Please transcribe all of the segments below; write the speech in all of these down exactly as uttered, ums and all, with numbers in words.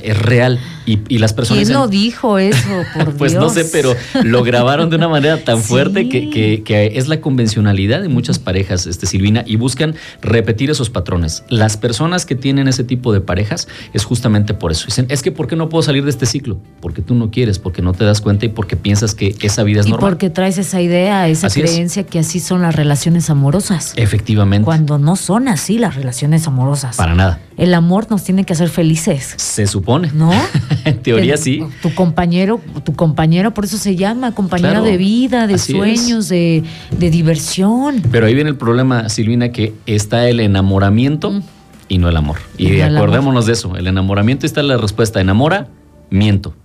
es real. Y, y las personas... ¿Quién dicen, lo dijo eso? Por pues Dios. no sé, pero lo grabaron de una manera tan fuerte Sí. que, que, que es la convencionalidad de muchas parejas, este, Silvina, y buscan repetir esos patrones. Las personas que tienen ese tipo de parejas es justamente por eso. Dicen, es que ¿por qué no puedo salir de este ciclo? Porque tú no quieres, porque no te das cuenta y porque piensas que esa vida es y normal. porque traes esa idea, esa Así es. creencia que así son las relaciones amorosas. Efectivamente. Cuando no son así las relaciones amorosas. Para nada. El amor nos tiene que hacer felices. Se supone. ¿No? En teoría El- sí. Tu compañero, tu compañero por eso se llama, compañero Claro, de vida, de así sueños, de, de diversión. Pero ahí viene el problema, Silvina, que está el enamoramiento Mm. y no el amor. Y, Y no el acordémonos de eso. El enamoramiento está la respuesta. Enamora, miento.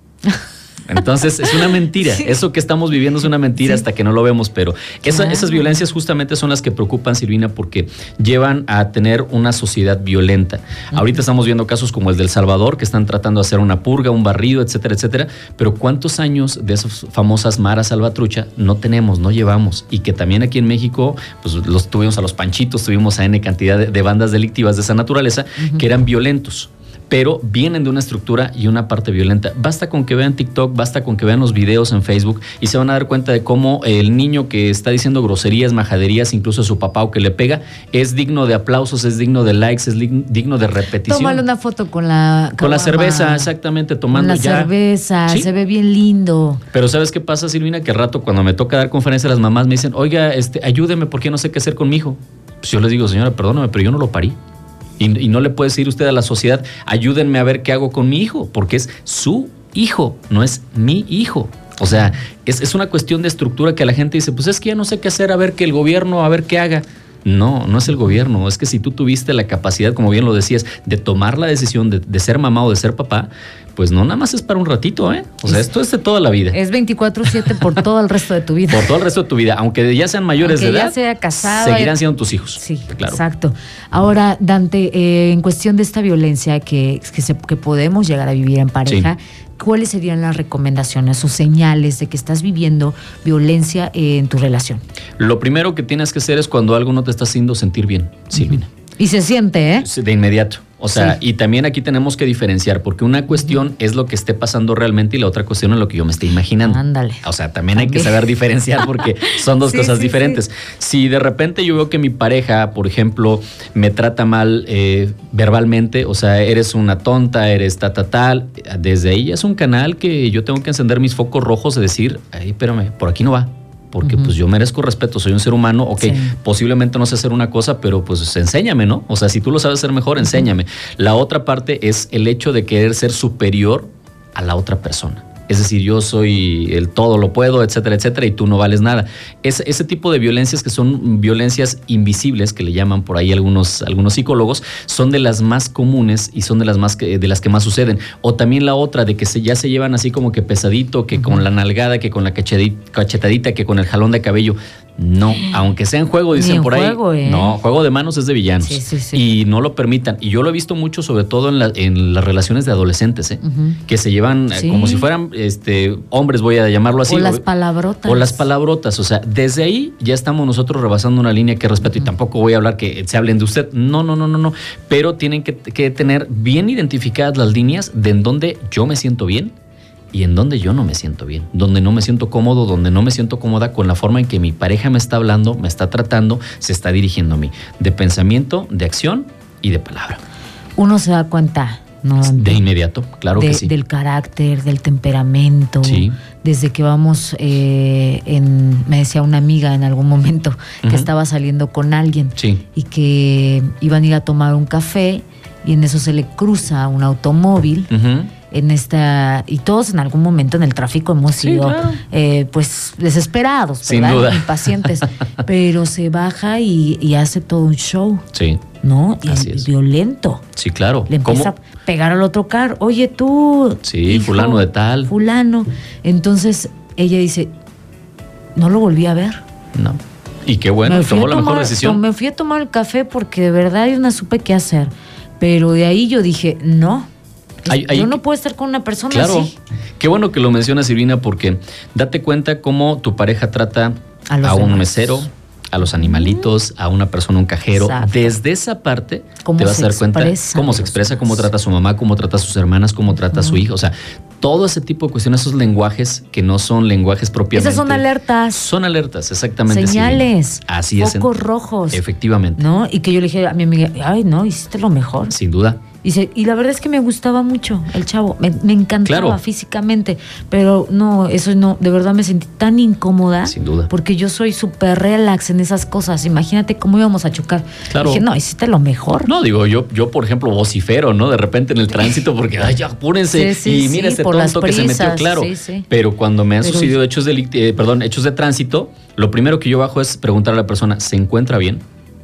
Entonces es una mentira. Sí. Eso que estamos viviendo es una mentira, Sí. hasta que no lo vemos. Pero esa- Claro. esas violencias justamente son las que preocupan, Silvina, porque llevan a tener una sociedad violenta. Ahorita estamos viendo casos como el del Salvador, que están tratando de hacer una purga, un barrido, etcétera, etcétera. Pero ¿cuántos años de esas famosas maras salvatrucha no tenemos, no llevamos? Y que también aquí en México, pues los tuvimos a los Panchitos, tuvimos a N cantidad de, de bandas delictivas de esa naturaleza, Ujú. que eran violentos, pero vienen de una estructura y una parte violenta. Basta con que vean TikTok, basta con que vean los videos en Facebook y se van a dar cuenta de cómo el niño que está diciendo groserías, majaderías, incluso a su papá o que le pega, es digno de aplausos, es digno de likes, es dig- digno de repetición. Tómale una foto con la Con la caguama, cerveza, exactamente, tomando Con la ya. cerveza, Sí. se ve bien lindo. Pero ¿sabes qué pasa, Silvina? Que al rato cuando me toca dar conferencia, las mamás me dicen, oiga, este, ayúdeme porque no sé qué hacer con mi hijo. Pues yo les digo, señora, perdóname, pero yo no lo parí. Y, y no le puede decir usted a la sociedad, ayúdenme a ver qué hago con mi hijo, porque es su hijo, no es mi hijo. O sea, es, es una cuestión de estructura que la gente dice, pues es que ya no sé qué hacer, a ver que el gobierno, a ver qué haga. No, no es el gobierno, es que si tú tuviste la capacidad, como bien lo decías, de tomar la decisión de, de ser mamá o de ser papá, pues no nada más es para un ratito, ¿eh? O sea, esto es de toda la vida. Es veinticuatro siete por todo el resto de tu vida. Por todo el resto de tu vida, aunque ya sean mayores Aunque de ya edad, sea casada, seguirán ya- siendo tus hijos. Sí, claro. exacto. Ahora, Dante, eh, en cuestión de esta violencia que, que, se- que podemos llegar a vivir en pareja, ¿cuáles serían las recomendaciones o señales de que estás viviendo violencia en tu relación? Lo primero que tienes que hacer es cuando algo no te está haciendo sentir bien, Silvina. Y se siente, ¿eh? De inmediato. O sea, Sí. y también aquí tenemos que diferenciar, porque una cuestión es lo que esté pasando realmente y la otra cuestión es lo que yo me esté imaginando. Ándale. O sea, también hay que También. saber diferenciar porque son dos Sí, cosas sí, diferentes. Si de repente yo veo que mi pareja, por ejemplo, me trata mal eh, verbalmente, o sea, eres una tonta, eres ta, ta, tal, desde ahí es un canal que yo tengo que encender mis focos rojos y decir, ay, espérame, por aquí no va. Porque Ujú. pues yo merezco respeto, soy un ser humano, ok, Sí. posiblemente no sé hacer una cosa, pero pues enséñame, ¿no? O sea, si tú lo sabes hacer mejor, enséñame. La otra parte es el hecho de querer ser superior a la otra persona. Es decir, yo soy el todo lo puedo, etcétera, etcétera, y tú no vales nada. Es, ese tipo de violencias que son violencias invisibles, que le llaman por ahí algunos, algunos psicólogos, son de las más comunes y son de las, más que, de las que más suceden. O también la otra de que se, ya se llevan así como que pesadito, que con la nalgada, que con la cachedi- cachetadita, que con el jalón de cabello. No, aunque sea en juego, Ni dicen en por ahí. juego, ¿eh? No, juego de manos es de villanos. Sí, sí, sí. Y no lo permitan. Y yo lo he visto mucho, sobre todo en, la- en las relaciones de adolescentes, ¿eh? Ujú. Que se llevan eh, Sí. como si fueran este, hombres, voy a llamarlo así. O las palabrotas. O las palabrotas. O sea, desde ahí ya estamos nosotros rebasando una línea que respeto. Y tampoco voy a hablar que se hablen de usted. No, no, no, no, no. Pero tienen que, que tener bien identificadas las líneas de en donde yo me siento bien y en donde yo no me siento bien, donde no me siento cómodo, donde no me siento cómoda con la forma en que mi pareja me está hablando, me está tratando, se está dirigiendo a mí, de pensamiento, de acción y de palabra. Uno se da cuenta, ¿no? De inmediato, claro de- que sí. Del carácter, del temperamento. Sí. Desde que vamos, eh, en, me decía una amiga en algún momento que Ujú. estaba saliendo con alguien Sí. y que iban a ir a tomar un café y en eso se le cruza un automóvil. Ujú. En esta, y todos en algún momento en el tráfico hemos Sí, sido claro. eh, pues desesperados, Sin ¿verdad? duda. Impacientes. Pero se baja y, y hace todo un show, Sí, ¿no? Y Así es. violento. sí, claro. Le empieza ¿Cómo? a pegar al otro carro. Oye, tú. Sí, fulano de tal. Fulano. Entonces ella dice, no lo volví a ver. No. Y qué bueno, me, fui tomó a la mejor tomar- decisión. me fui a tomar el café porque de verdad yo no supe qué hacer. Pero de ahí yo dije, no. Hay- hay- yo no puedo estar con una persona Claro. así. Qué bueno que lo menciona, Silvina, porque date cuenta cómo tu pareja trata A a, los un demás. mesero, a los animalitos, a una persona, un cajero. Exacto. Desde esa parte te vas a dar cuenta cómo se expresa, cómo trata a su mamá, cómo trata a sus hermanas, cómo trata uh-huh. a su hijo. O sea, todo ese tipo de cuestiones, esos lenguajes que no son lenguajes propiamente. Esas son alertas. Son alertas, exactamente. Señales. Sí. Así es. Focos rojos. Efectivamente. ¿No? Y que yo le dije a mi amiga, ay, no, hiciste lo mejor. Sin duda. Y, se, y la verdad es que me gustaba mucho el chavo, me, me encantaba claro. físicamente, pero no, eso no, de verdad me sentí tan incómoda. Sin duda. Porque yo soy súper relax en esas cosas. Imagínate cómo íbamos a chocar. Claro. Dije, no, hiciste lo mejor. No, digo, yo, yo por ejemplo, vocifero, ¿no? De repente en el tránsito, porque, ay, ya, apúrense. Sí, sí, y mira sí, ese por tonto las que se metió, claro. Sí, sí. Pero cuando me han pero... sucedido hechos de, eh, perdón, hechos de tránsito, lo primero que yo bajo es preguntar a la persona, ¿se encuentra bien?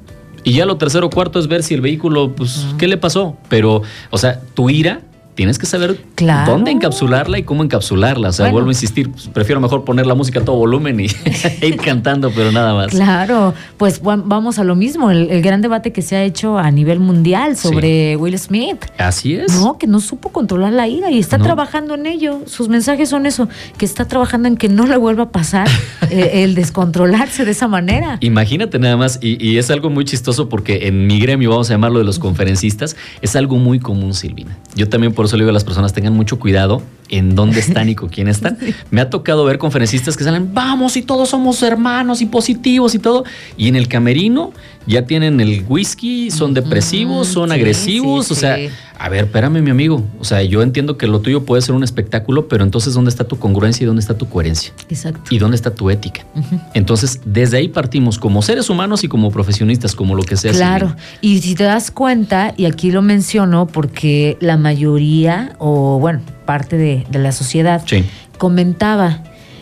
Y ya lo tercero o cuarto es ver si el vehículo, pues, uh-huh. ¿qué le pasó? Pero, o sea, tu ira, tienes que saber claro. dónde encapsularla y cómo encapsularla. O sea, bueno. vuelvo a insistir, pues, prefiero mejor poner la música a todo volumen y ir cantando, pero nada más. Claro, pues vamos a lo mismo, el, el gran debate que se ha hecho a nivel mundial sobre sí. Will Smith. Así es. No, que no supo controlar la ira y está no. trabajando en ello. Sus mensajes son eso, que está trabajando en que no le vuelva a pasar eh, el descontrolarse de esa manera. Imagínate nada más, y, y es algo muy chistoso porque en mi gremio, vamos a llamarlo de los conferencistas, es algo muy común, Silvina. Yo también por eso le digo a las personas, tengan mucho cuidado en dónde están y con quién están. Sí. Me ha tocado ver conferencistas que salen, vamos y todos somos hermanos y positivos y todo, y en el camerino ya tienen el whisky, son depresivos, son sí, agresivos, sí, o sea, sí. a ver, espérame mi amigo, o sea, yo entiendo que lo tuyo puede ser un espectáculo, pero entonces ¿dónde está tu congruencia y dónde está tu coherencia? Exacto. ¿Y dónde está tu ética? Uh-huh. Entonces, desde ahí partimos como seres humanos y como profesionistas, como lo que sea. Claro, Silvina. Y si te das cuenta, y aquí lo menciono porque la mayoría, o bueno, parte de, de la sociedad, sí. comentaba,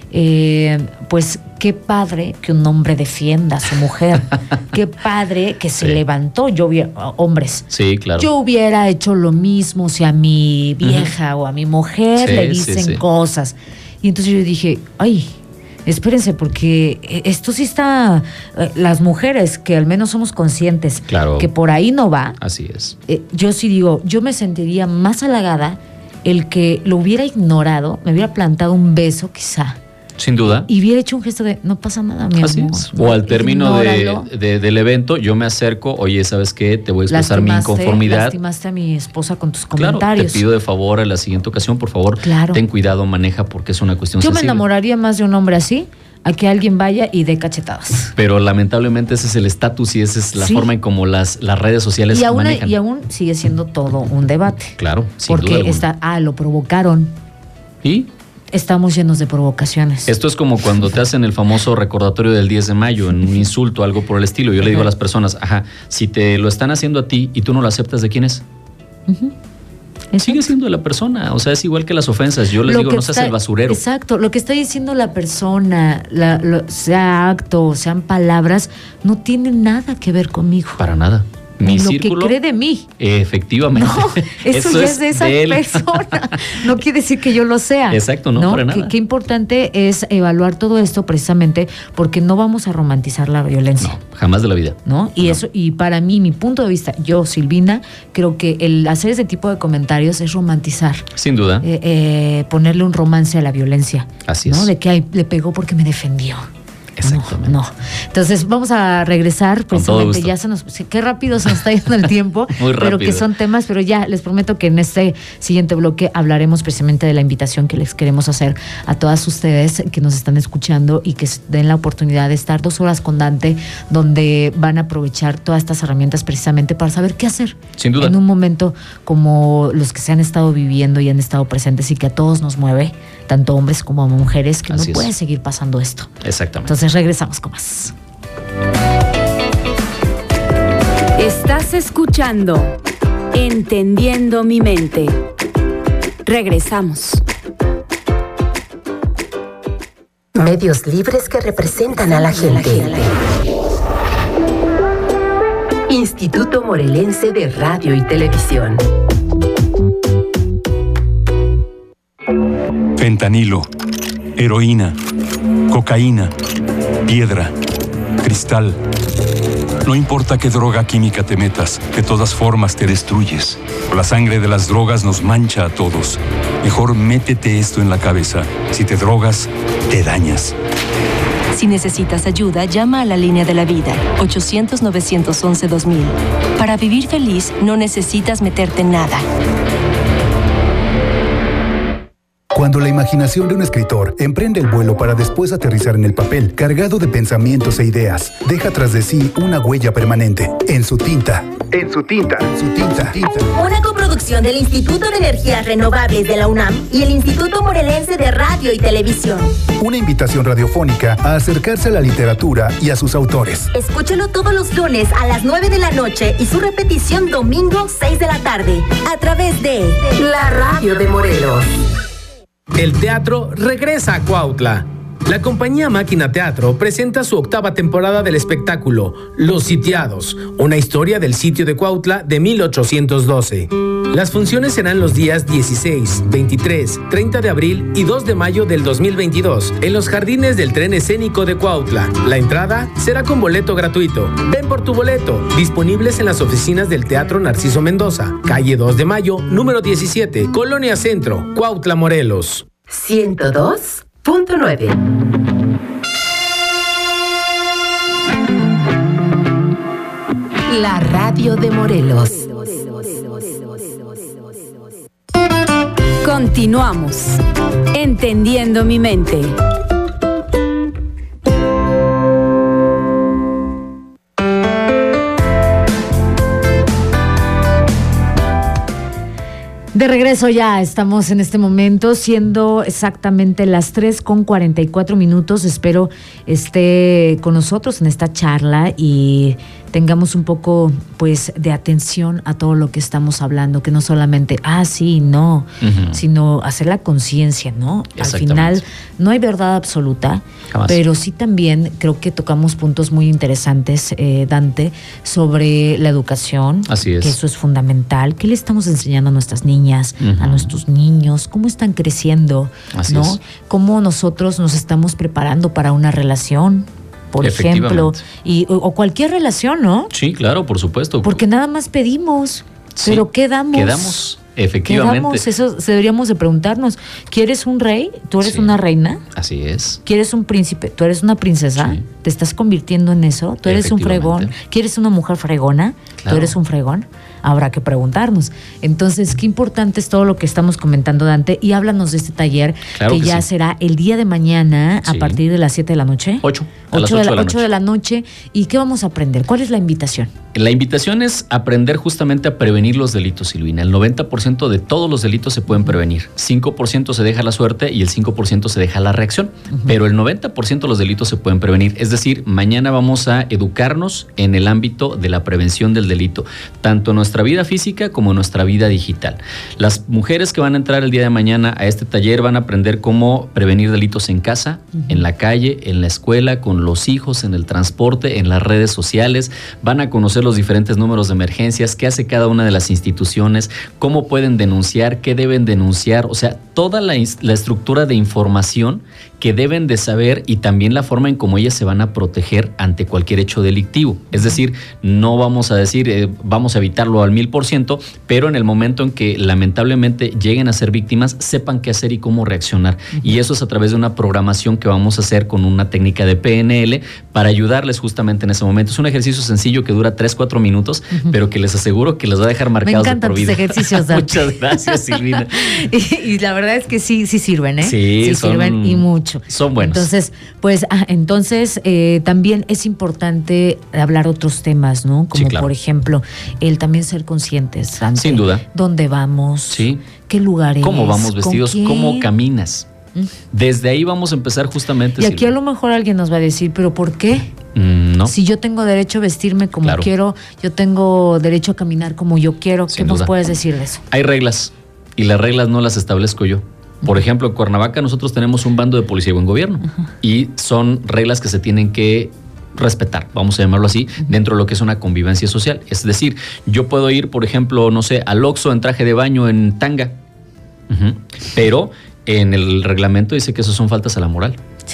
eh, pues qué padre que un hombre defienda a su mujer, qué padre que se sí. levantó, yo hubiera, hombres, sí, claro. yo hubiera hecho lo mismo si a mi vieja uh-huh. o a mi mujer sí, le dicen sí, sí. cosas. Y entonces yo dije, ay, espérense, porque esto sí está, las mujeres que al menos somos conscientes claro. que por ahí no va. Así es. Eh, yo sí digo, yo me sentiría más halagada el que lo hubiera ignorado, me hubiera plantado un beso quizá. Sin duda. Y hubiera hecho un gesto de, no pasa nada, mi Así amor. Es. O al término de, de, del evento, yo me acerco, oye, ¿sabes qué? Te voy a expresar mi inconformidad. Lastimaste a mi esposa con tus comentarios. Claro, te pido de favor a la siguiente ocasión, por favor, claro. ten cuidado, maneja, porque es una cuestión yo sensible. Yo me enamoraría más de un hombre así, a que alguien vaya y dé cachetadas. Pero lamentablemente ese es el estatus y esa es la sí. forma en como las, las redes sociales y aún, manejan. Y aún sigue siendo todo un debate. Claro, sin porque duda está, ah, lo provocaron. ¿Y? Estamos llenos de provocaciones. Esto es como cuando te hacen el famoso recordatorio del diez de mayo, en un insulto, algo por el estilo. Yo le digo a las personas, ajá, si te lo están haciendo a ti y tú no lo aceptas, ¿de quién es? Uh-huh. Sigue siendo de la persona, o sea, es igual que las ofensas. Yo les lo digo, no seas el basurero. Exacto, lo que está diciendo la persona, la, lo, sea acto, sean palabras, no tiene nada que ver conmigo. Para nada. Mi lo círculo, que cree de mí. Efectivamente. No, eso, eso ya es de esa de persona. No quiere decir que yo lo sea. Exacto, no, no para nada. Qué importante es evaluar todo esto precisamente porque no vamos a romantizar la violencia. No, jamás de la vida. ¿No? Y no. eso, y para mí, mi punto de vista, yo, Silvina, creo que el hacer ese tipo de comentarios es romantizar. Sin duda. Eh, eh, ponerle un romance a la violencia. Así ¿no? es. De que ay, le pegó porque me defendió. Exactamente. No, no. Entonces vamos a regresar precisamente, ya se nos, qué rápido se nos está yendo el tiempo. Muy rápido. Pero que son temas, pero ya les prometo que en este siguiente bloque hablaremos precisamente de la invitación que les queremos hacer a todas ustedes que nos están escuchando y que den la oportunidad de estar dos horas con Dante, donde van a aprovechar todas estas herramientas precisamente para saber qué hacer. Sin duda. En un momento como los que se han estado viviendo y han estado presentes y que a todos nos mueve, tanto hombres como mujeres, que Así no puede es. seguir pasando esto. Exactamente. Entonces regresamos con más. Estás escuchando Entendiendo mi mente. Regresamos. Medios libres que representan a la gente. Instituto Morelense de Radio y Televisión. Fentanilo, heroína, cocaína, piedra, cristal. No importa qué droga química te metas, de todas formas te destruyes. La sangre de las drogas nos mancha a todos. Mejor métete esto en la cabeza. Si te drogas, te dañas. Si necesitas ayuda, llama a la línea de la vida, ochocientos, novecientos once, dos mil. Para vivir feliz, no necesitas meterte en nada. Cuando la imaginación de un escritor emprende el vuelo para después aterrizar en el papel, cargado de pensamientos e ideas, deja tras de sí una huella permanente. En su tinta. En su tinta. En su tinta. Una coproducción del Instituto de Energías Renovables de la UNAM y el Instituto Morelense de Radio y Televisión. Una invitación radiofónica a acercarse a la literatura y a sus autores. Escúchelo todos los lunes a las nueve de la noche y su repetición domingo seis de la tarde a través de la Radio de Morelos. El teatro regresa a Cuautla. La compañía Máquina Teatro presenta su octava temporada del espectáculo Los Sitiados, una historia del sitio de Cuautla de mil ochocientos doce. Las funciones serán los días dieciséis, veintitrés, treinta de abril y dos de mayo del dos mil veintidós en los jardines del Tren Escénico de Cuautla. La entrada será con boleto gratuito. Ven por tu boleto, disponibles en las oficinas del Teatro Narciso Mendoza, calle dos de mayo, número diecisiete, Colonia Centro, Cuautla, Morelos. ciento dos punto nueve. La Radio de Morelos. Continuamos. Entendiendo mi mente. De regreso ya, estamos en este momento, siendo exactamente las tres con cuarenta y cuatro minutos. Espero esté con nosotros en esta charla y tengamos un poco, pues, de atención a todo lo que estamos hablando, que no solamente, ah, sí, no, uh-huh. sino hacer la conciencia, ¿no? Al final, no hay verdad absoluta, jamás. Pero sí también creo que tocamos puntos muy interesantes, eh, Dante, sobre la educación. Así es. Que eso es fundamental. ¿Qué le estamos enseñando a nuestras niñas, uh-huh. a nuestros niños? ¿Cómo están creciendo? Así ¿no? es. ¿Cómo nosotros nos estamos preparando para una relación? Por ejemplo, y, o, o cualquier relación, ¿no? Sí, claro, por supuesto. Porque nada más pedimos, sí, pero ¿qué damos? ¿Qué damos? Efectivamente. ¿Qué damos? Eso deberíamos de preguntarnos. ¿Quieres un rey? ¿Tú eres sí. una reina? Así es. ¿Quieres un príncipe? ¿Tú eres una princesa? Sí. ¿Te estás convirtiendo en eso? ¿Tú eres un fregón? ¿Quieres una mujer fregona? Claro. ¿Tú eres un fregón? Habrá que preguntarnos. Entonces, qué importante es todo lo que estamos comentando, Dante, y háblanos de este taller, claro que, que ya sí. será el día de mañana sí. a partir de las siete de la noche. ocho. A las ocho de la, ocho de la noche. ¿Y qué vamos a aprender? ¿Cuál es la invitación? La invitación es aprender justamente a prevenir los delitos, Silvina. El noventa por ciento de todos los delitos se pueden prevenir. cinco por ciento se deja la suerte y el cinco por ciento se deja la reacción. Uh-huh. Pero el noventa por ciento de los delitos se pueden prevenir. Es decir, mañana vamos a educarnos en el ámbito de la prevención del delito, tanto en nuestra vida física como en nuestra vida digital. Las mujeres que van a entrar el día de mañana a este taller van a aprender cómo prevenir delitos en casa, uh-huh. en la calle, en la escuela, con los hijos, en el transporte, en las redes sociales. Van a conocer los diferentes números de emergencias, qué hace cada una de las instituciones, cómo pueden denunciar, qué deben denunciar, o sea, toda la, la estructura de información que deben de saber y también la forma en cómo ellas se van a proteger ante cualquier hecho delictivo. Es decir, no vamos a decir, eh, vamos a evitarlo al mil por ciento, pero en el momento en que lamentablemente lleguen a ser víctimas, sepan qué hacer y cómo reaccionar. Uh-huh. Y eso es a través de una programación que vamos a hacer con una técnica de P N L para ayudarles justamente en ese momento. Es un ejercicio sencillo que dura tres, cuatro minutos, uh-huh. pero que les aseguro que les va a dejar marcados de por vida. Me encantan tus ejercicios, Dan. Muchas gracias, Silvina. y, y la verdad es que sí, sí sirven, ¿eh? Sí, sí son, sirven y mucho. Son buenos. Entonces, pues, ah, entonces eh, también es importante hablar otros temas, ¿no? Como sí, claro. por ejemplo, el también ser conscientes, Dante. Sin duda. ¿Dónde vamos? Sí. ¿Qué lugares? ¿Cómo vamos vestidos? ¿Cómo caminas? Desde ahí vamos a empezar justamente. Y aquí Silvia. A lo mejor alguien nos va a decir, ¿pero por qué? Mm, no. Si yo tengo derecho a vestirme como claro. quiero, yo tengo derecho a caminar como yo quiero, ¿qué Sin nos duda. Puedes decir de eso? Hay reglas y las reglas no las establezco yo. Por ejemplo, en Cuernavaca nosotros tenemos un bando de policía y buen gobierno uh-huh. y son reglas que se tienen que respetar, vamos a llamarlo así, uh-huh. dentro de lo que es una convivencia social. Es decir, yo puedo ir, por ejemplo, no sé, al Oxxo en traje de baño, en tanga, uh-huh. pero en el reglamento dice que eso son faltas a la moral. Sí.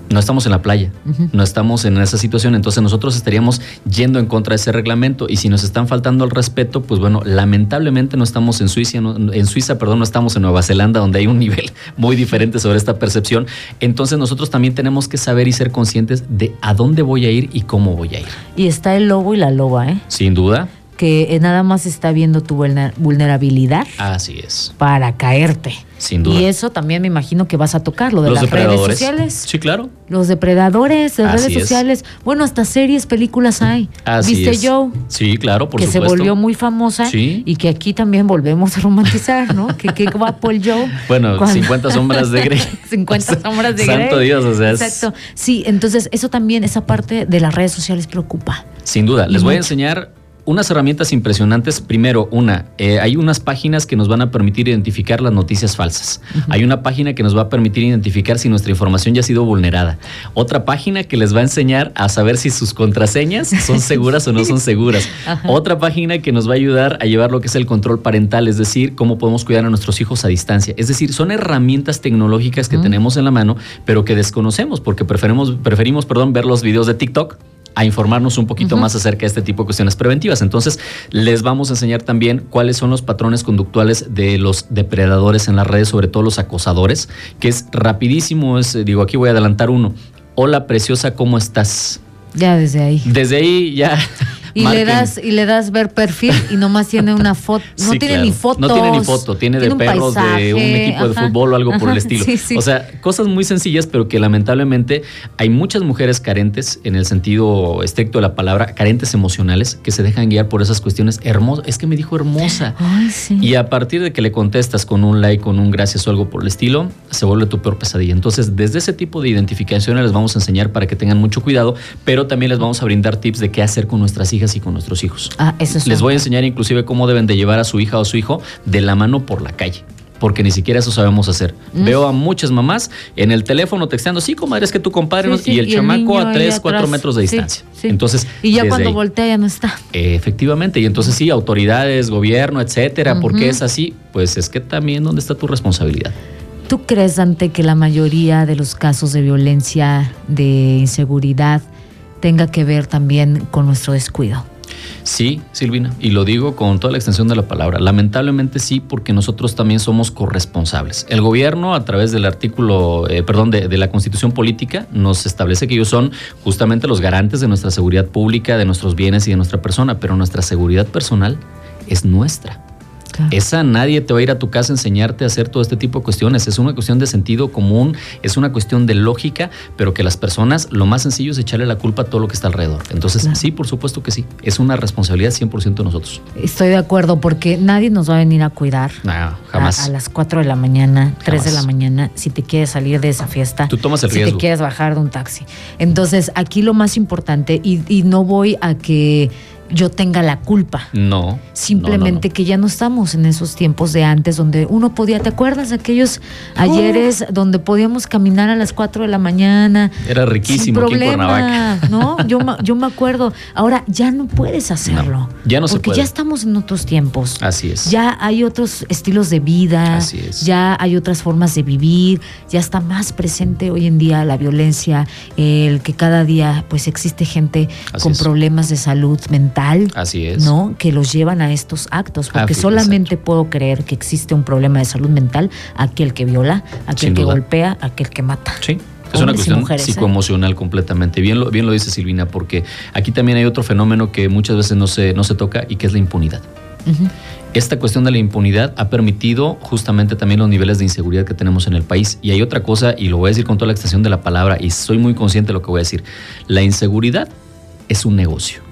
No estamos en la playa, uh-huh. no estamos en esa situación, entonces nosotros estaríamos yendo en contra de ese reglamento y si nos están faltando al respeto, pues bueno, lamentablemente no estamos en Suiza, no, en Suiza, perdón, no estamos en Nueva Zelanda, donde hay un nivel muy diferente sobre esta percepción. Entonces nosotros también tenemos que saber y ser conscientes de a dónde voy a ir y cómo voy a ir. Y está el lobo y la loba, ¿eh? Sin duda. Que nada más está viendo tu vulnerabilidad. Así es. Para caerte. Sin duda. Y eso también me imagino que vas a tocar, lo de los las redes sociales. Sí, claro. Los depredadores, las Así redes es. sociales. Bueno, hasta series, películas hay. Así ¿Viste es. Joe? Sí, claro, por que supuesto. Que se volvió muy famosa. Sí. Y que aquí también volvemos a romantizar, ¿no? que qué guapo el Joe. Bueno, Cuando... cincuenta sombras de Grey. cincuenta sombras de Grey. Santo Dios, o sea. Es... Exacto. Sí, entonces eso también, esa parte de las redes sociales preocupa. Sin duda. Les voy a enseñar unas herramientas impresionantes. Primero, una, eh, hay unas páginas que nos van a permitir identificar las noticias falsas. Uh-huh. Hay una página que nos va a permitir identificar si nuestra información ya ha sido vulnerada. Otra página que les va a enseñar a saber si sus contraseñas son seguras o no son seguras. Uh-huh. Otra página que nos va a ayudar a llevar lo que es el control parental, es decir, cómo podemos cuidar a nuestros hijos a distancia. Es decir, son herramientas tecnológicas que uh-huh. tenemos en la mano, pero que desconocemos porque preferimos, preferimos perdón, ver los videos de TikTok a informarnos un poquito uh-huh. más acerca de este tipo de cuestiones preventivas. Entonces, les vamos a enseñar también cuáles son los patrones conductuales de los depredadores en las redes, sobre todo los acosadores, que es rapidísimo, es, digo, aquí voy a adelantar uno. Hola, preciosa, ¿cómo estás? Ya desde ahí. Desde ahí ya... Y le das y le das ver perfil y nomás tiene una foto, no sí, tiene claro. ni fotos. No tiene ni foto, tiene, tiene de perros, paisaje, de un equipo ajá, de fútbol o algo ajá, por el estilo. Sí, sí. O sea, cosas muy sencillas, pero que lamentablemente hay muchas mujeres carentes, en el sentido estricto de la palabra, carentes emocionales, que se dejan guiar por esas cuestiones hermosas. Es que me dijo hermosa. Ay, sí. Y a partir de que le contestas con un like, con un gracias o algo por el estilo, se vuelve tu peor pesadilla. Entonces, desde ese tipo de identificaciones les vamos a enseñar para que tengan mucho cuidado, pero también les vamos a brindar tips de qué hacer con nuestras hijas y con nuestros hijos. Ah, eso es Les voy a enseñar inclusive cómo deben de llevar a su hija o su hijo de la mano por la calle, porque ni siquiera eso sabemos hacer. Mm. Veo a muchas mamás en el teléfono texteando, sí, comadre, es que tu compadre, sí, sí, y el y chamaco el a tres, cuatro metros de distancia. Sí, sí. Entonces, y ya cuando ahí, voltea ya no está. Eh, efectivamente, y entonces sí, autoridades, gobierno, etcétera, uh-huh. ¿por qué es así? Pues es que también, ¿dónde está tu responsabilidad? ¿Tú crees, Dante, que la mayoría de los casos de violencia, de inseguridad, tenga que ver también con nuestro descuido? Sí, Silvina, y lo digo con toda la extensión de la palabra. Lamentablemente sí, porque nosotros también somos corresponsables. El gobierno, a través del artículo, eh, perdón, de, de la Constitución Política, nos establece que ellos son justamente los garantes de nuestra seguridad pública, de nuestros bienes y de nuestra persona, pero nuestra seguridad personal es nuestra. Claro. Esa nadie te va a ir a tu casa a enseñarte a hacer todo este tipo de cuestiones. Es una cuestión de sentido común, es una cuestión de lógica, pero que las personas, lo más sencillo es echarle la culpa a todo lo que está alrededor. Entonces, claro. sí, por supuesto que sí. Es una responsabilidad cien por ciento de nosotros. Estoy de acuerdo, porque nadie nos va a venir a cuidar. No, jamás. A, a las cuatro de la mañana, tres de la mañana, si te quieres salir de esa fiesta. Tú tomas el si riesgo. Si te quieres bajar de un taxi. Entonces, aquí lo más importante, y, y no voy a que yo tenga la culpa. No. Simplemente no, no, no. que ya no estamos en esos tiempos de antes donde uno podía, ¿te acuerdas de aquellos ayeres uh. donde podíamos caminar a las cuatro de la mañana? Era riquísimo sin problema, aquí en Cuernavaca. ¿no? Yo, yo me acuerdo. Ahora ya no puedes hacerlo. No, ya no se puede. Porque ya estamos en otros tiempos. Así es. Ya hay otros estilos de vida. Así es. Ya hay otras formas de vivir. Ya está más presente hoy en día la violencia, el que cada día pues existe gente Así con es. problemas de salud mental. Así es. ¿No? Que los llevan a estos actos, porque ah, solamente exacto. puedo creer que existe un problema de salud mental aquel que viola, aquel Sin que duda. golpea, aquel que mata. Sí. Es una cuestión mujeres, psicoemocional ¿eh? completamente. Bien lo, bien lo dice Silvina, porque aquí también hay otro fenómeno que muchas veces no se, no se toca y que es la impunidad. Uh-huh. Esta cuestión de la impunidad ha permitido justamente también los niveles de inseguridad que tenemos en el país. Y hay otra cosa, y lo voy a decir con toda la extensión de la palabra, y soy muy consciente de lo que voy a decir. La inseguridad es un negocio.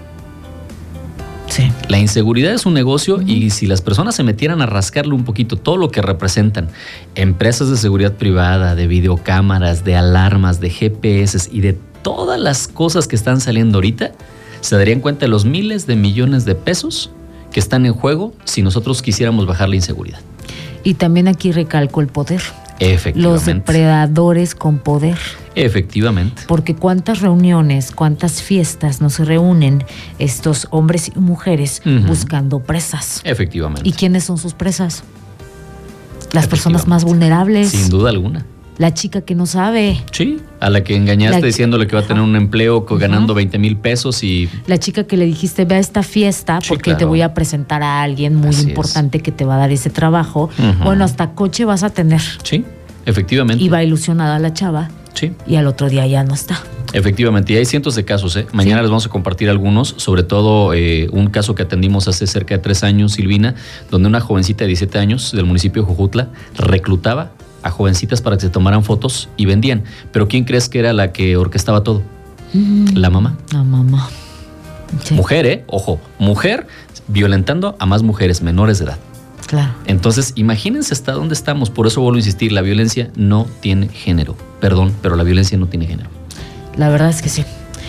Sí. La inseguridad es un negocio uh-huh. y si las personas se metieran a rascarle un poquito todo lo que representan empresas de seguridad privada, de videocámaras, de alarmas, de G P S y de todas las cosas que están saliendo ahorita, se darían cuenta de los miles de millones de pesos que están en juego si nosotros quisiéramos bajar la inseguridad. Y también aquí recalco el poder. Efectivamente. Los depredadores con poder. Efectivamente. Porque cuántas reuniones, cuántas fiestas no se reúnen estos hombres y mujeres uh-huh. buscando presas. Efectivamente. ¿Y quiénes son sus presas? Las personas más vulnerables. Sin duda alguna. La chica que no sabe. Sí, a la que engañaste la, diciéndole que va a tener un empleo uh-huh. ganando veinte mil pesos y... La chica que le dijiste, ve a esta fiesta sí, porque claro. te voy a presentar a alguien muy Así importante es. que te va a dar ese trabajo. Uh-huh. Bueno, hasta coche vas a tener. Sí, efectivamente. Y va ilusionada la chava. Sí. Y al otro día ya no está. Efectivamente, y hay cientos de casos. ¿eh? Mañana sí. les vamos a compartir algunos, sobre todo eh, un caso que atendimos hace cerca de tres años, Silvina, donde una jovencita de diecisiete años del municipio de Jojutla reclutaba a jovencitas para que se tomaran fotos y vendían. Pero ¿quién crees que era la que orquestaba todo? Mm, la mamá. La mamá. Sí. Mujer, ¿eh? Ojo, mujer violentando a más mujeres menores de edad. Claro. Entonces, imagínense hasta dónde estamos. Por eso vuelvo a insistir, la violencia no tiene género. Perdón, pero la violencia no tiene género. La verdad es que sí.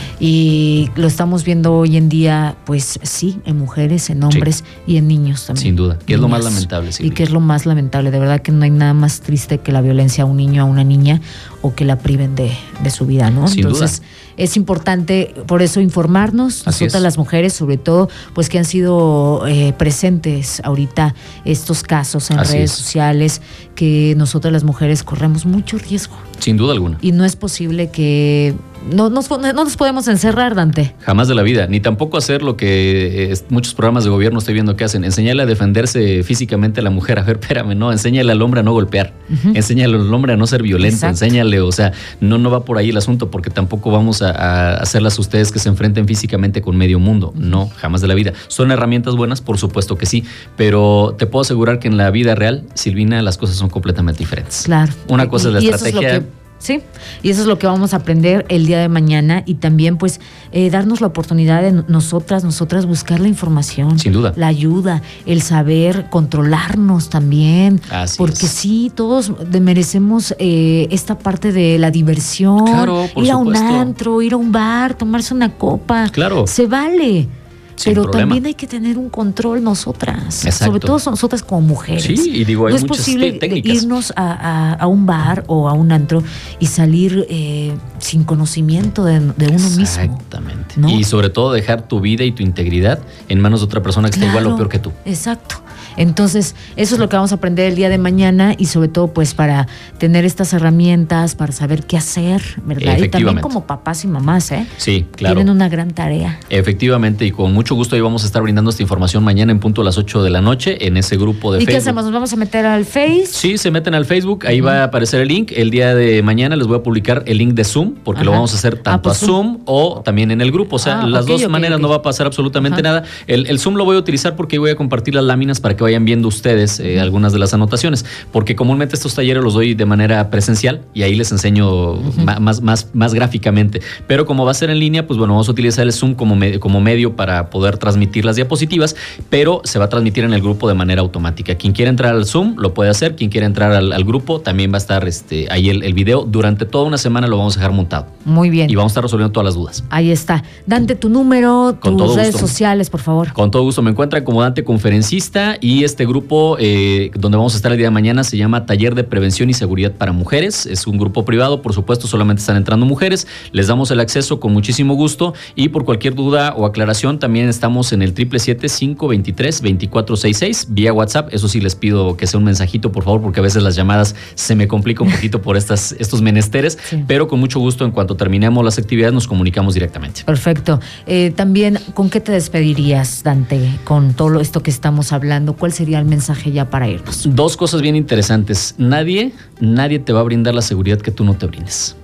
Y lo estamos viendo hoy en día, pues sí, en mujeres, en hombres sí. y en niños también. Sin duda. ¿Qué es lo más lamentable, Silvia? Y qué es lo más lamentable. De verdad que no hay nada más triste que la violencia a un niño, a una niña, o que la priven de, de su vida, ¿no? Sin Entonces, duda. Es importante, por eso, informarnos, Así nosotras es. las mujeres, sobre todo, pues que han sido eh, presentes ahorita estos casos en Así redes es. sociales, que nosotras las mujeres corremos mucho riesgo. Sin duda alguna. Y no es posible que... No nos, no nos podemos encerrar, Dante. Jamás de la vida, ni tampoco hacer lo que eh, muchos programas de gobierno estoy viendo que hacen, enseñarle a defenderse físicamente a la mujer. A ver, espérame, no, enséñale al hombre a no golpear, uh-huh. enséñale al hombre a no ser violento, Exacto. enséñale, o sea, no, no va por ahí el asunto, porque tampoco vamos a, a hacerlas ustedes que se enfrenten físicamente con medio mundo, no, jamás de la vida. ¿Son herramientas buenas? Por supuesto que sí, pero te puedo asegurar que en la vida real, Silvina, las cosas son completamente diferentes. Claro. Una cosa es la y estrategia... Eso es lo que... Sí, y eso es lo que vamos a aprender el día de mañana, y también pues eh, darnos la oportunidad de nosotras, nosotras buscar la información. Sin duda. La ayuda, el saber controlarnos también. Así porque es. sí, todos merecemos eh, esta parte de la diversión. Claro, por ir a supuesto. un antro, ir a un bar, tomarse una copa. Claro. Se vale. Sin Pero problema. También hay que tener un control nosotras, Exacto. sobre todo nosotras como mujeres. Sí, y digo, hay no es muchas posible técnicas. irnos a, a, a un bar o a un antro y salir eh, sin conocimiento de, de uno mismo. Exactamente. ¿No? Y sobre todo dejar tu vida y tu integridad en manos de otra persona que Claro, está igual o peor que tú. Exacto. Entonces, eso es lo que vamos a aprender el día de mañana, y sobre todo pues para tener estas herramientas, para saber qué hacer, ¿verdad? Y también como papás y mamás, ¿eh? Sí, claro. Tienen una gran tarea. Efectivamente, y con mucho gusto ahí vamos a estar brindando esta información mañana en punto a las ocho de la noche en ese grupo de ¿Y Facebook. qué hacemos? ¿Nos vamos a meter al Face? Sí, se meten al Facebook, ahí uh-huh. va a aparecer el link. El día de mañana les voy a publicar el link de Zoom, porque Ajá. lo vamos a hacer tanto ah, pues a Zoom, Zoom o también en el grupo. O sea, ah, las okay, dos okay, maneras okay. no va a pasar absolutamente Ajá. nada. El, el Zoom lo voy a utilizar porque voy a compartir las láminas para que vayan viendo ustedes eh, algunas de las anotaciones, porque comúnmente estos talleres los doy de manera presencial y ahí les enseño uh-huh. más, más, más gráficamente, pero como va a ser en línea, pues bueno, vamos a utilizar el Zoom como, me, como medio para poder transmitir las diapositivas, pero se va a transmitir en el grupo de manera automática. Quien quiera entrar al Zoom lo puede hacer, quien quiera entrar al, al grupo también va a estar este, ahí el, el video. Durante toda una semana lo vamos a dejar montado. Muy bien. Y vamos a estar resolviendo todas las dudas. Ahí está. Dante, tu número, Con tus redes gusto. sociales, por favor. Con todo gusto. Me encuentran como Dante Conferencista, y este grupo eh, donde vamos a estar el día de mañana se llama Taller de Prevención y Seguridad para Mujeres. Es un grupo privado, por supuesto, solamente están entrando mujeres. Les damos el acceso con muchísimo gusto, y por cualquier duda o aclaración también estamos en el siete siete siete, cinco dos tres, dos cuatro seis seis vía WhatsApp. Eso sí les pido que sea un mensajito, por favor, porque a veces las llamadas se me complica un poquito por estas, estos menesteres, sí. pero con mucho gusto en cuanto terminemos las actividades nos comunicamos directamente. Perfecto. Eh, también, ¿con qué te despedirías, Dante, con todo esto que estamos hablando? ¿Cuál sería el mensaje ya para irnos? Dos cosas bien interesantes. Nadie, nadie te va a brindar la seguridad que tú no te brindes.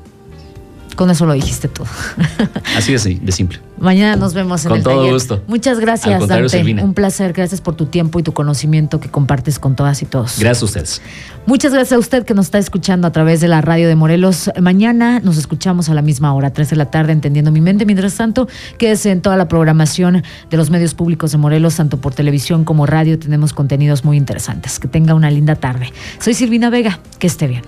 Con eso lo dijiste todo. Así de, de simple. Mañana nos vemos en con el todo taller. Gusto. Muchas gracias, Dante. Silvina. Un placer. Gracias por tu tiempo y tu conocimiento que compartes con todas y todos. Gracias a ustedes. Muchas gracias a usted que nos está escuchando a través de la radio de Morelos. Mañana nos escuchamos a la misma hora, tres de la tarde, Entendiendo mi Mente. Mientras tanto, quédese en toda la programación de los medios públicos de Morelos, tanto por televisión como radio. Tenemos contenidos muy interesantes. Que tenga una linda tarde. Soy Silvina Vega. Que esté bien.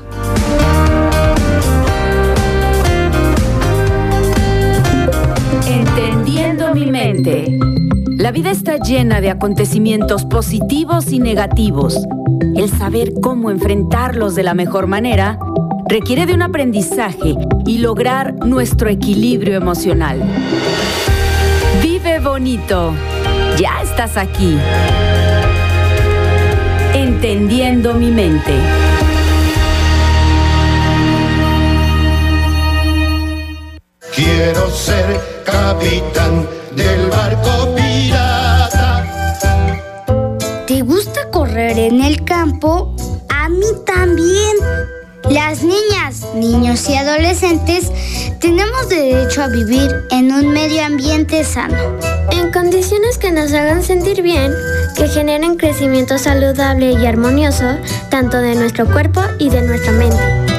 Entendiendo mi mente. La vida está llena de acontecimientos positivos y negativos. El saber cómo enfrentarlos de la mejor manera requiere de un aprendizaje y lograr nuestro equilibrio emocional. Vive bonito. Ya estás aquí. Entendiendo mi mente. quiero ser capitán del barco pirata. ¿Te gusta correr en el campo? A mí también. Las niñas, niños y adolescentes tenemos derecho a vivir en un medio ambiente sano, en condiciones que nos hagan sentir bien, que generen crecimiento saludable y armonioso, tanto de nuestro cuerpo y de nuestra mente.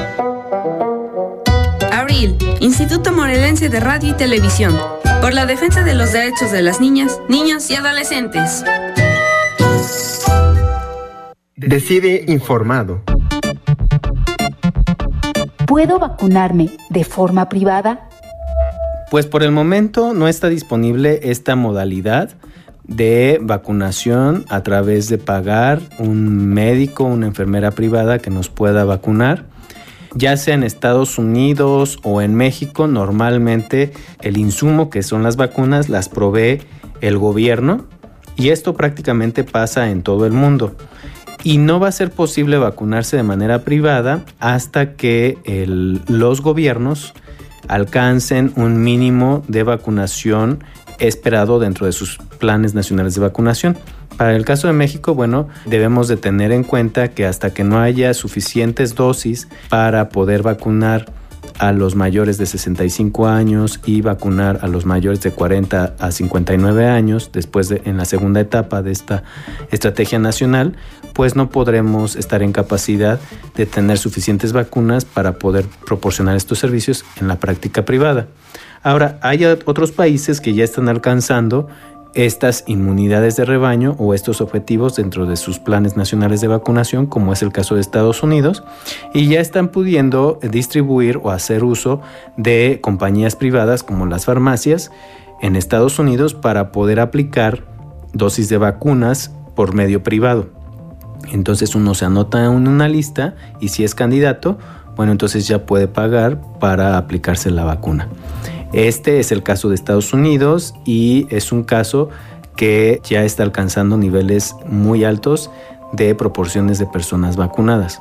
Abril, Instituto Morelense de Radio y Televisión, por la defensa de los derechos de las niñas, niños y adolescentes. Decide informado. ¿Puedo vacunarme de forma privada? Pues por el momento no está disponible esta modalidad de vacunación a través de pagar un médico, una enfermera privada que nos pueda vacunar. Ya sea en Estados Unidos o en México, normalmente el insumo, que son las vacunas, las provee el gobierno, y esto prácticamente pasa en todo el mundo. Y no va a ser posible vacunarse de manera privada hasta que el, los gobiernos alcancen un mínimo de vacunación esperado dentro de sus planes nacionales de vacunación. Para el caso de México, bueno, debemos de tener en cuenta que hasta que no haya suficientes dosis para poder vacunar a los mayores de sesenta y cinco años y vacunar a los mayores de cuarenta a cincuenta y nueve años, después de, en la segunda etapa de esta estrategia nacional, pues no podremos estar en capacidad de tener suficientes vacunas para poder proporcionar estos servicios en la práctica privada. Ahora, hay otros países que ya están alcanzando estas inmunidades de rebaño o estos objetivos dentro de sus planes nacionales de vacunación, como es el caso de Estados Unidos, y ya están pudiendo distribuir o hacer uso de compañías privadas como las farmacias en Estados Unidos para poder aplicar dosis de vacunas por medio privado. Entonces uno se anota en una lista y si es candidato, bueno, entonces ya puede pagar para aplicarse la vacuna. Este es el caso de Estados Unidos y es un caso que ya está alcanzando niveles muy altos de proporciones de personas vacunadas.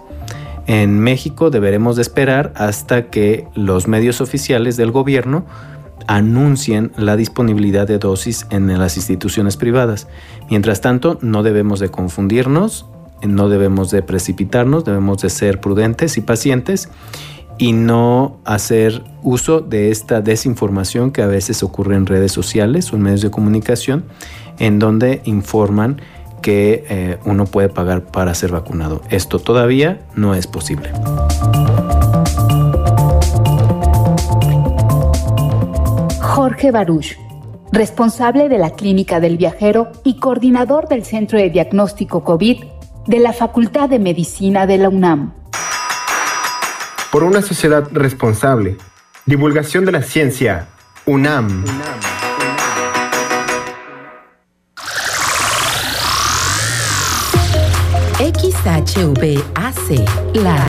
En México deberemos de esperar hasta que los medios oficiales del gobierno anuncien la disponibilidad de dosis en las instituciones privadas. Mientras tanto, no debemos de confundirnos, no debemos de precipitarnos, debemos de ser prudentes y pacientes y no hacer uso de esta desinformación que a veces ocurre en redes sociales o en medios de comunicación, en donde informan que eh, uno puede pagar para ser vacunado. Esto todavía no es posible. Jorge Baruch, responsable de la Clínica del Viajero y coordinador del Centro de Diagnóstico COVID de la Facultad de Medicina de la UNAM. Por una sociedad responsable. Divulgación de la ciencia. UNAM. X H V A C, la